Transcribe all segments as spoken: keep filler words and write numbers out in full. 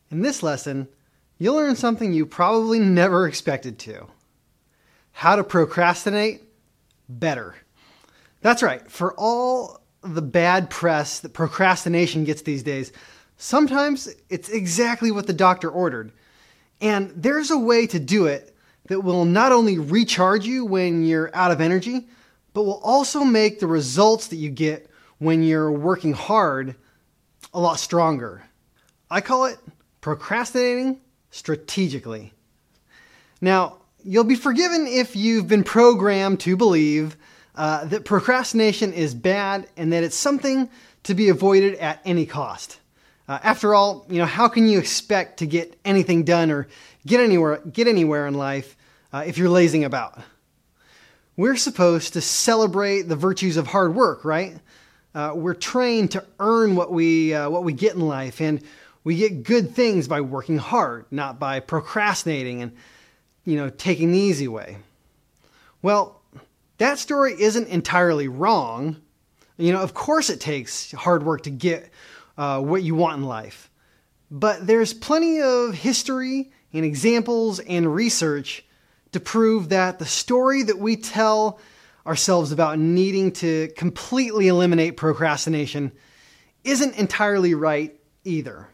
In this lesson, you'll learn something you probably never expected to. How to procrastinate better. That's right. For all the bad press that procrastination gets these days, sometimes it's exactly what the doctor ordered. And there's a way to do it that will not only recharge you when you're out of energy, but will also make the results that you get when you're working hard a lot stronger. I call it procrastinating strategically. Now, you'll be forgiven if you've been programmed to believe uh, that procrastination is bad and that it's something to be avoided at any cost. Uh, after all, you know, how can you expect to get anything done or get anywhere, get anywhere in life uh, if you're lazing about? We're supposed to celebrate the virtues of hard work, right? Uh, we're trained to earn what we uh, what we get in life, and we get good things by working hard, not by procrastinating and, you know, taking the easy way. Well, that story isn't entirely wrong. You know, of course it takes hard work to get uh, what you want in life. But there's plenty of history and examples and research to prove that the story that we tell ourselves about needing to completely eliminate procrastination isn't entirely right either.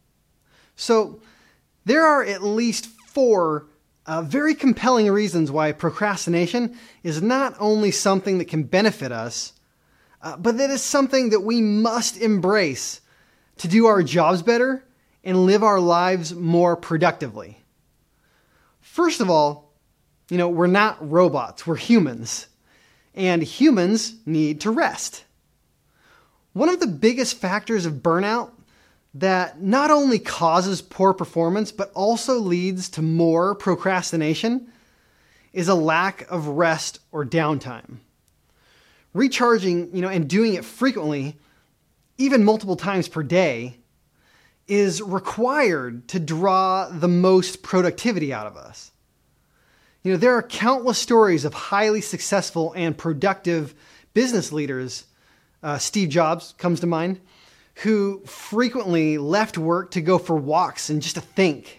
So there are at least four uh, very compelling reasons why procrastination is not only something that can benefit us, uh, but that is something that we must embrace to do our jobs better and live our lives more productively. First of all, you know, we're not robots, we're humans, and humans need to rest. One of the biggest factors of burnout that not only causes poor performance, but also leads to more procrastination is a lack of rest or downtime. Recharging, you know, and doing it frequently, even multiple times per day, is required to draw the most productivity out of us. You know, there are countless stories of highly successful and productive business leaders. Uh, Steve Jobs comes to mind, who frequently left work to go for walks and just to think.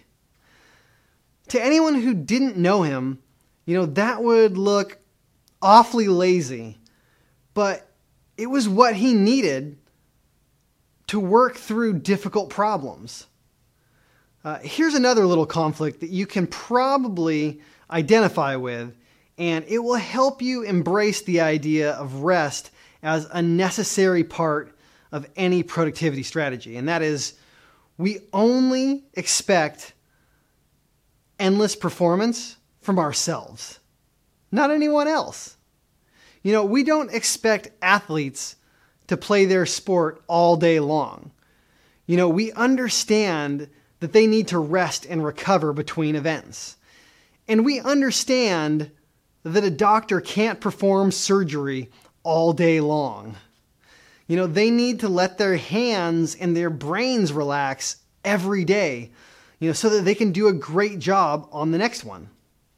To anyone who didn't know him, you know, that would look awfully lazy, but it was what he needed to work through difficult problems. Uh, here's another little conflict that you can probably identify with, and it will help you embrace the idea of rest as a necessary part of any productivity strategy. And that is, we only expect endless performance from ourselves, not anyone else. You know, we don't expect athletes to play their sport all day long. You know, we understand that they need to rest and recover between events. And we understand that a doctor can't perform surgery all day long. You know, they need to let their hands and their brains relax every day, you know, so that they can do a great job on the next one.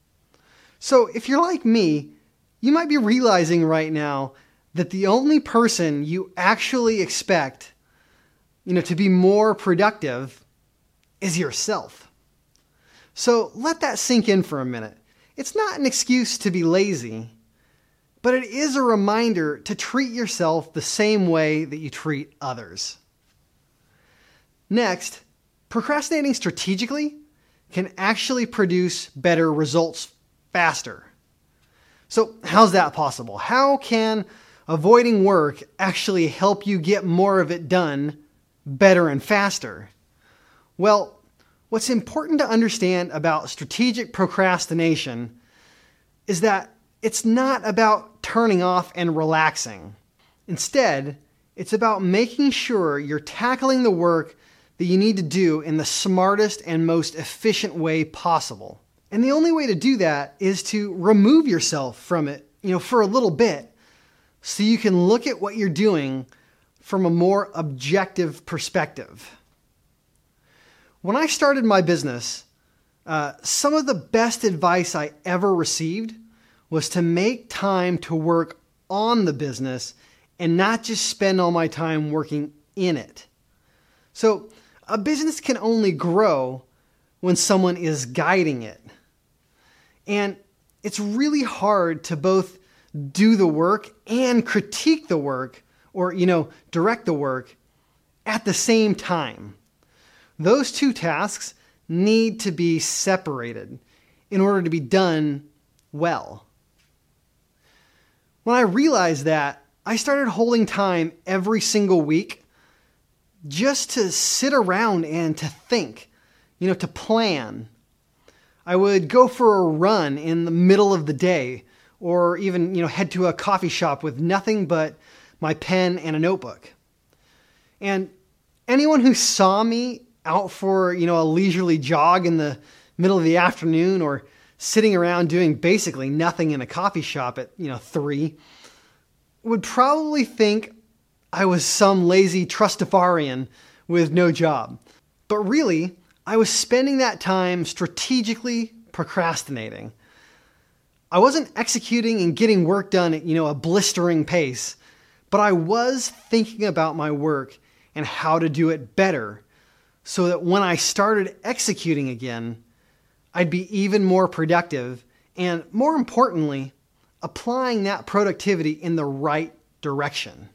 So if you're like me, you might be realizing right now that the only person you actually expect, you know, to be more productive is yourself. So let that sink in for a minute. It's not an excuse to be lazy, but it is a reminder to treat yourself the same way that you treat others. Next, procrastinating strategically can actually produce better results faster. So how's that possible? How can avoiding work actually help you get more of it done better and faster? Well, what's important to understand about strategic procrastination is that it's not about turning off and relaxing. Instead, it's about making sure you're tackling the work that you need to do in the smartest and most efficient way possible. And the only way to do that is to remove yourself from it, you know, for a little bit, so you can look at what you're doing from a more objective perspective. When I started my business, uh, some of the best advice I ever received was to make time to work on the business and not just spend all my time working in it. So a business can only grow when someone is guiding it. And it's really hard to both do the work and critique the work, or, you know, direct the work at the same time. Those two tasks need to be separated in order to be done well. When I realized that, I started holding time every single week just to sit around and to think, you know, to plan. I would go for a run in the middle of the day, or even, you know, head to a coffee shop with nothing but my pen and a notebook. And anyone who saw me out for, you know, a leisurely jog in the middle of the afternoon, or sitting around doing basically nothing in a coffee shop at, you know, three, would probably think I was some lazy trustafarian with no job. But really, I was spending that time strategically procrastinating. I wasn't executing and getting work done at, you know, a blistering pace, but I was thinking about my work and how to do it better, so that when I started executing again, I'd be even more productive, and more importantly, applying that productivity in the right direction.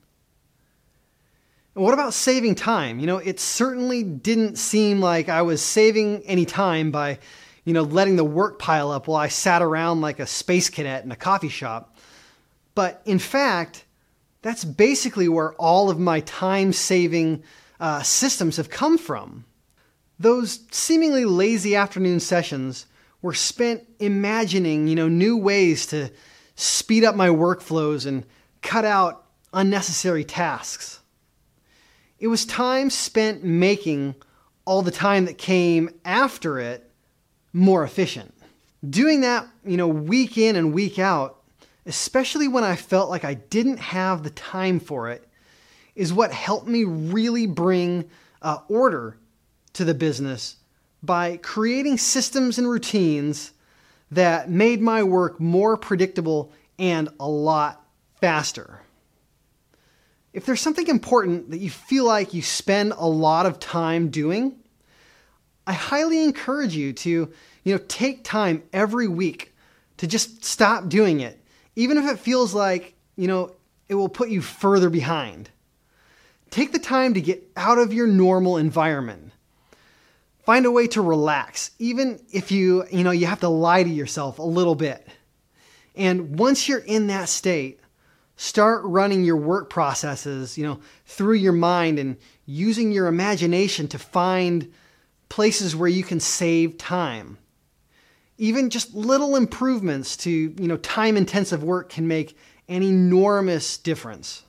And what about saving time? You know, it certainly didn't seem like I was saving any time by, you know, letting the work pile up while I sat around like a space cadet in a coffee shop. But in fact, that's basically where all of my time-saving uh, systems have come from. Those seemingly lazy afternoon sessions were spent imagining, you know, new ways to speed up my workflows and cut out unnecessary tasks. It was time spent making all the time that came after it more efficient. Doing that, you know, week in and week out, especially when I felt like I didn't have the time for it, is what helped me really bring uh, order to the business by creating systems and routines that made my work more predictable and a lot faster. If there's something important that you feel like you spend a lot of time doing, I highly encourage you to, you know, take time every week to just stop doing it, even if it feels like, you know, it will put you further behind. Take the time to get out of your normal environment. Find a way to relax, even if you, you know, you have to lie to yourself a little bit. And once you're in that state, start running your work processes, you know, through your mind and using your imagination to find places where you can save time. Even just little improvements to, you know, time-intensive work can make an enormous difference.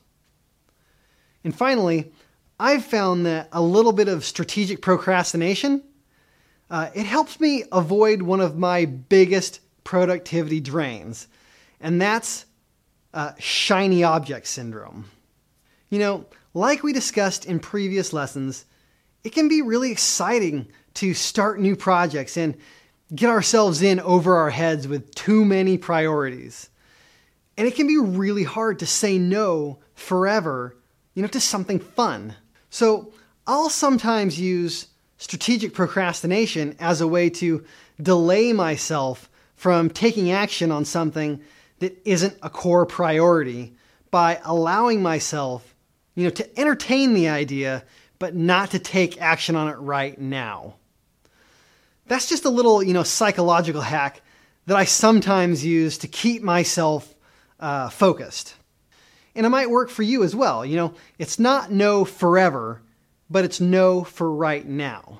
And finally, I've found that a little bit of strategic procrastination, uh, it helps me avoid one of my biggest productivity drains, and that's uh, shiny object syndrome. You know, like we discussed in previous lessons, it can be really exciting to start new projects and get ourselves in over our heads with too many priorities. And it can be really hard to say no forever, you know, to something fun. So I'll sometimes use strategic procrastination as a way to delay myself from taking action on something that isn't a core priority by allowing myself, you know, to entertain the idea, but not to take action on it right now. That's just a little, you know, psychological hack that I sometimes use to keep myself uh, focused. And it might work for you as well. You know, it's not no forever, but it's no for right now.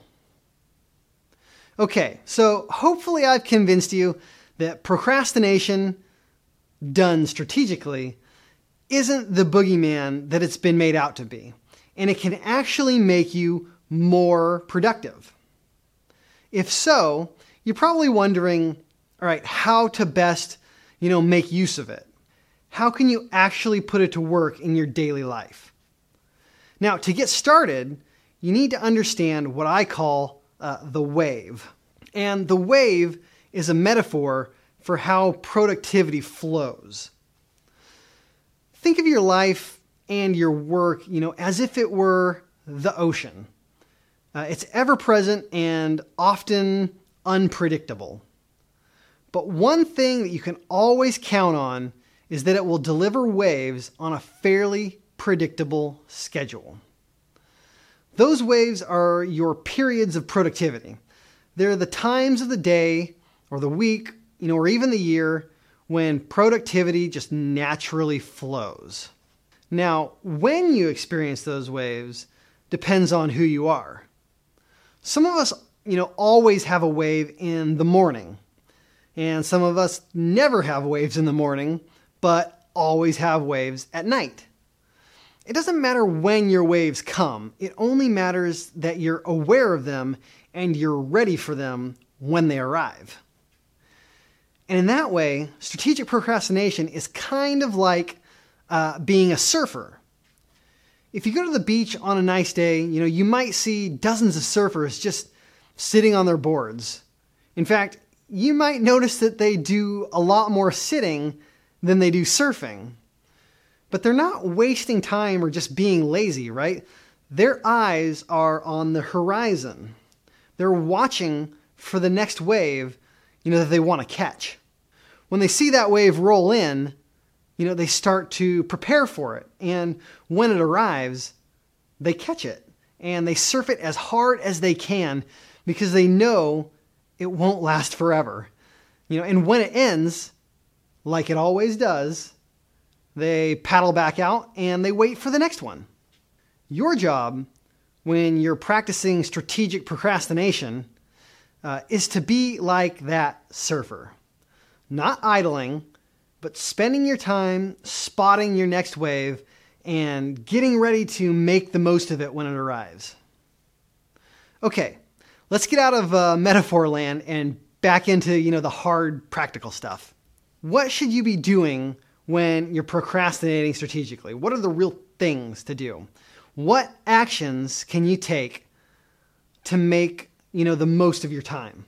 Okay, so hopefully I've convinced you that procrastination done strategically isn't the boogeyman that it's been made out to be, and it can actually make you more productive. If so, you're probably wondering, all right, how to best, you know, make use of it. How can you actually put it to work in your daily life? Now, to get started, you need to understand what I call uh, the wave. And the wave is a metaphor for how productivity flows. Think of your life and your work, you know, as if it were the ocean. Uh, it's ever present and often unpredictable. But one thing that you can always count on is that it will deliver waves on a fairly predictable schedule. Those waves are your periods of productivity. They're the times of the day or the week, you know, or even the year when productivity just naturally flows. Now, when you experience those waves depends on who you are. Some of us, you know, always have a wave in the morning, and some of us never have waves in the morning, but always have waves at night. It doesn't matter when your waves come. It only matters that you're aware of them and you're ready for them when they arrive. And in that way, strategic procrastination is kind of like uh, being a surfer. If you go to the beach on a nice day, you know, you might see dozens of surfers just sitting on their boards. In fact, you might notice that they do a lot more sitting than they do surfing. But they're not wasting time or just being lazy, right? Their eyes are on the horizon. They're watching for the next wave, you know, that they want to catch. When they see that wave roll in, you know, they start to prepare for it. And when it arrives, they catch it. And they surf it as hard as they can because they know it won't last forever. You know, and when it ends, like it always does, they paddle back out and they wait for the next one. Your job when you're practicing strategic procrastination uh, is to be like that surfer. Not idling, but spending your time spotting your next wave and getting ready to make the most of it when it arrives. Okay, let's get out of uh, metaphor land and back into, you know, the hard practical stuff. What should you be doing when you're procrastinating strategically? What are the real things to do? What actions can you take to make, you know, the most of your time?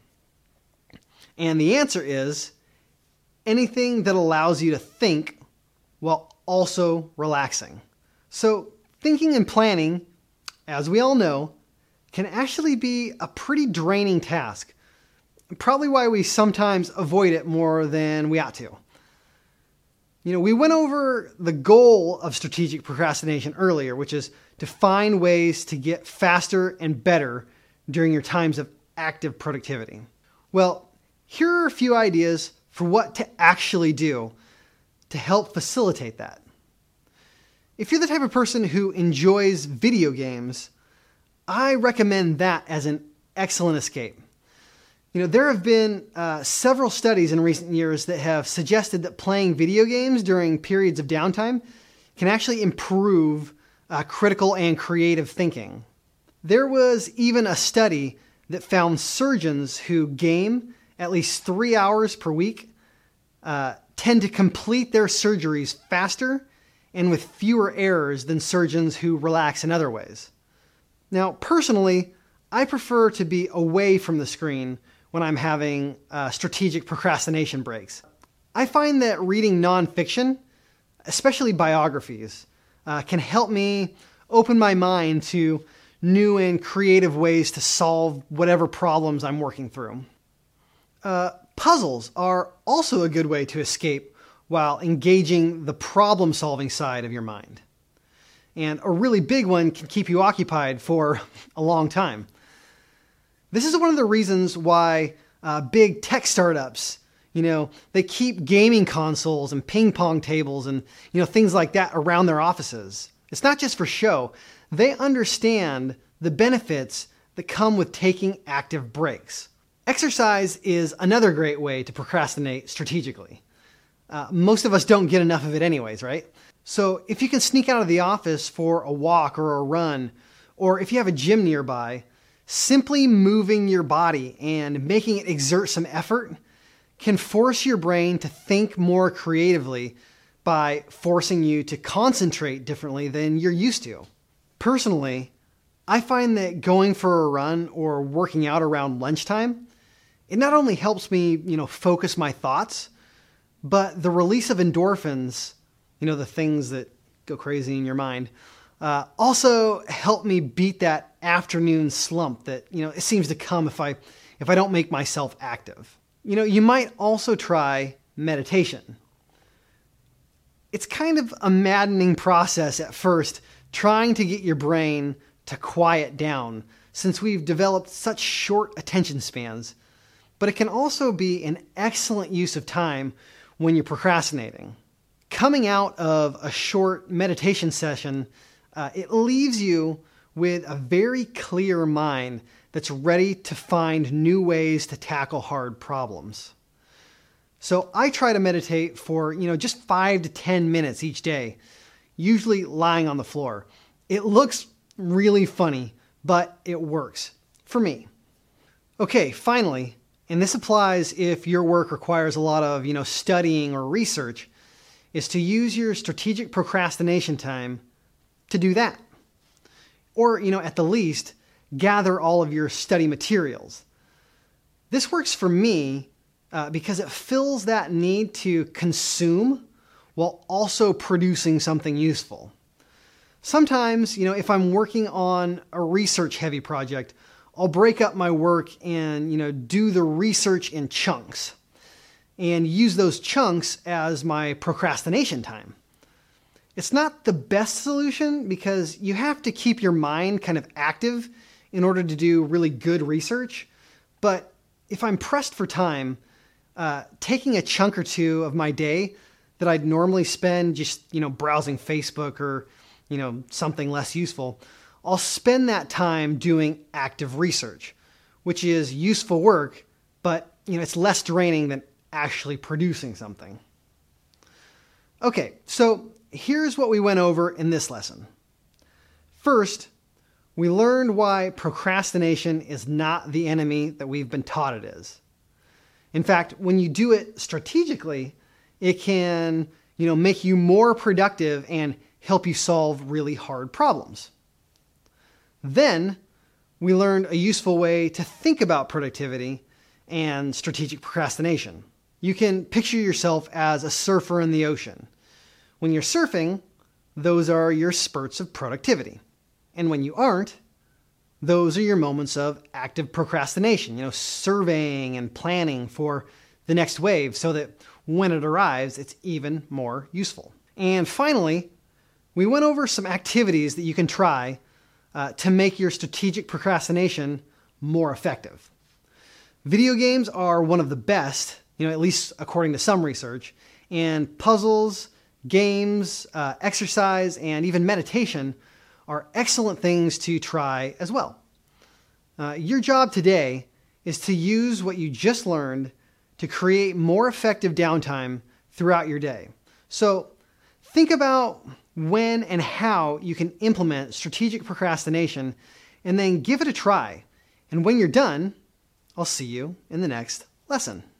And the answer is anything that allows you to think while also relaxing. So thinking and planning, as we all know, can actually be a pretty draining task. Probably why we sometimes avoid it more than we ought to. You know, we went over the goal of strategic procrastination earlier, which is to find ways to get faster and better during your times of active productivity. Well, here are a few ideas for what to actually do to help facilitate that. If you're the type of person who enjoys video games, I recommend that as an excellent escape. You know, there have been uh, several studies in recent years that have suggested that playing video games during periods of downtime can actually improve uh, critical and creative thinking. There was even a study that found surgeons who game at least three hours per week uh, tend to complete their surgeries faster and with fewer errors than surgeons who relax in other ways. Now, personally, I prefer to be away from the screen when I'm having uh, strategic procrastination breaks. I find that reading nonfiction, especially biographies, uh, can help me open my mind to new and creative ways to solve whatever problems I'm working through. Uh, puzzles are also a good way to escape while engaging the problem-solving side of your mind. And a really big one can keep you occupied for a long time. This is one of the reasons why uh, big tech startups, you know, they keep gaming consoles and ping pong tables and, you know, things like that around their offices. It's not just for show. They understand the benefits that come with taking active breaks. Exercise is another great way to procrastinate strategically. Uh, most of us don't get enough of it anyways, right? So if you can sneak out of the office for a walk or a run, or if you have a gym nearby, simply moving your body and making it exert some effort can force your brain to think more creatively by forcing you to concentrate differently than you're used to. Personally, I find that going for a run or working out around lunchtime, it not only helps me, you know, focus my thoughts, but the release of endorphins, you know, the things that go crazy in your mind, Uh, also help me beat that afternoon slump that, you know, it seems to come if I, if I don't make myself active. You know, you might also try meditation. It's kind of a maddening process at first, trying to get your brain to quiet down since we've developed such short attention spans. But it can also be an excellent use of time when you're procrastinating. Coming out of a short meditation session, uh, it leaves you with a very clear mind that's ready to find new ways to tackle hard problems. So I try to meditate for, you know, just five to ten minutes each day, usually lying on the floor. It looks really funny, but it works for me. Okay, finally, and this applies if your work requires a lot of, you know, studying or research, is to use your strategic procrastination time to do that. Or, you know, at the least, gather all of your study materials. This works for me uh, because it fills that need to consume while also producing something useful. Sometimes, you know, if I'm working on a research-heavy project, I'll break up my work and, you know, do the research in chunks and use those chunks as my procrastination time. It's not the best solution because you have to keep your mind kind of active in order to do really good research. But if I'm pressed for time, uh, taking a chunk or two of my day that I'd normally spend just, you know, browsing Facebook or, you know, something less useful, I'll spend that time doing active research, which is useful work, but, you know, it's less draining than actually producing something. Okay, so here's what we went over in this lesson. First, we learned why procrastination is not the enemy that we've been taught it is. In fact, when you do it strategically, it can, you know, make you more productive and help you solve really hard problems. Then, we learned a useful way to think about productivity and strategic procrastination. You can picture yourself as a surfer in the ocean. When you're surfing, those are your spurts of productivity. And when you aren't, those are your moments of active procrastination, you know, surveying and planning for the next wave so that when it arrives, it's even more useful. And finally, we went over some activities that you can try uh, to make your strategic procrastination more effective. Video games are one of the best, you know, at least according to some research, and puzzles, games, uh, exercise, and even meditation are excellent things to try as well. Uh, your job today is to use what you just learned to create more effective downtime throughout your day. So think about when and how you can implement strategic procrastination and then give it a try. And when you're done, I'll see you in the next lesson.